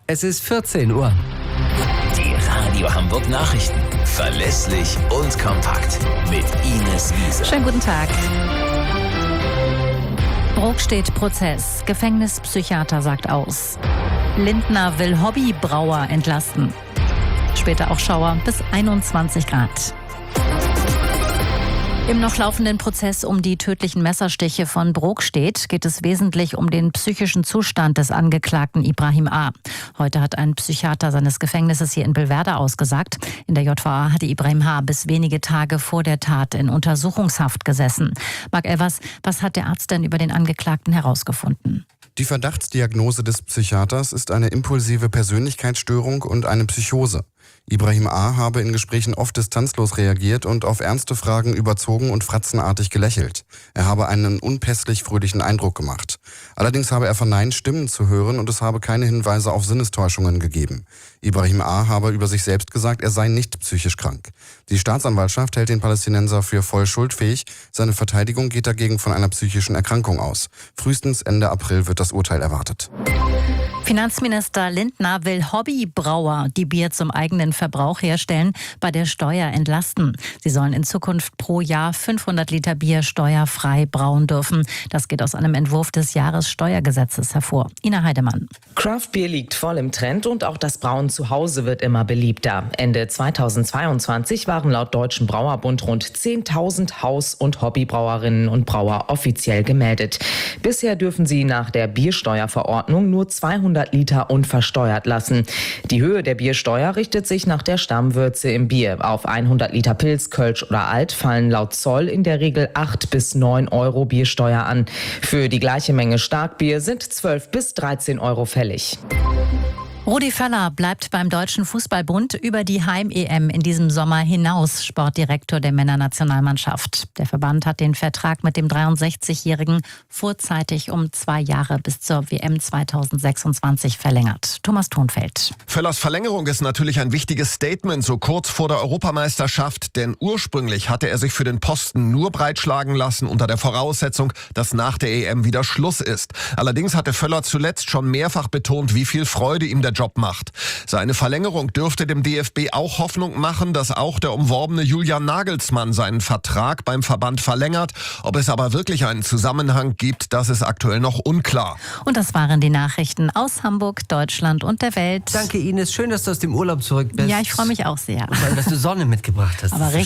Es ist 14 Uhr. Die Radio Hamburg Nachrichten. Verlässlich und kompakt. Mit Ines Wiese. Schönen guten Tag. Brokstedt-Prozess. Gefängnispsychiater sagt aus. Lindner will Hobbybrauer entlasten. Später auch Schauer bis 21 Grad. Im noch laufenden Prozess um die tödlichen Messerstiche von Brokstedt geht es wesentlich um den psychischen Zustand des Angeklagten Ibrahim A. Heute hat ein Psychiater seines Gefängnisses hier in Billwerder ausgesagt. In der JVA hatte Ibrahim H. bis wenige Tage vor der Tat in Untersuchungshaft gesessen. Marc Elvers, was hat der Arzt denn über den Angeklagten herausgefunden? Die Verdachtsdiagnose des Psychiaters ist eine impulsive Persönlichkeitsstörung und eine Psychose. Ibrahim A. habe in Gesprächen oft distanzlos reagiert und auf ernste Fragen überzogen und fratzenartig gelächelt. Er habe einen unpässlich fröhlichen Eindruck gemacht. Allerdings habe er verneint, Stimmen zu hören, und es habe keine Hinweise auf Sinnestäuschungen gegeben. Ibrahim A. habe über sich selbst gesagt, er sei nicht psychisch krank. Die Staatsanwaltschaft hält den Palästinenser für voll schuldfähig. Seine Verteidigung geht dagegen von einer psychischen Erkrankung aus. Frühestens Ende April wird das Urteil erwartet. Finanzminister Lindner will Hobbybrauer, die Bier zum eigenen Verbrauch herstellen, bei der Steuer entlasten. Sie sollen in Zukunft pro Jahr 500 Liter Bier steuerfrei brauen dürfen. Das geht aus einem Entwurf des Jahressteuergesetzes hervor. Ina Heidemann. Craft-Bier liegt voll im Trend und auch das Brauen zu Hause wird immer beliebter. Ende 2022 waren laut Deutschen Brauerbund rund 10.000 Haus- und Hobbybrauerinnen und Brauer offiziell gemeldet. Bisher dürfen sie nach der Biersteuerverordnung nur 200 Liter unversteuert lassen. Die Höhe der Biersteuer richtet sich nach der Stammwürze im Bier. Auf 100 Liter Pils, Kölsch oder Alt fallen laut Zoll in der Regel 8 bis 9 Euro Biersteuer an. Für die gleiche Menge Starkbier sind 12 bis 13 Euro fällig. Rudi Völler bleibt beim Deutschen Fußballbund über die Heim-EM in diesem Sommer hinaus, Sportdirektor der Männernationalmannschaft. Der Verband hat den Vertrag mit dem 63-Jährigen vorzeitig um 2 Jahre bis zur WM 2026 verlängert. Thomas Thonfeld. Völlers Verlängerung ist natürlich ein wichtiges Statement, so kurz vor der Europameisterschaft, denn ursprünglich hatte er sich für den Posten nur breitschlagen lassen unter der Voraussetzung, dass nach der EM wieder Schluss ist. Allerdings hatte Völler zuletzt schon mehrfach betont, wie viel Freude ihm der Job macht. Seine Verlängerung dürfte dem DFB auch Hoffnung machen, dass auch der umworbene Julian Nagelsmann seinen Vertrag beim Verband verlängert. Ob es aber wirklich einen Zusammenhang gibt, das ist aktuell noch unklar. Und das waren die Nachrichten aus Hamburg, Deutschland und der Welt. Danke, Ines. Schön, dass du aus dem Urlaub zurück bist. Ja, ich freue mich auch sehr. Vor allem, dass du Sonne mitgebracht hast. Aber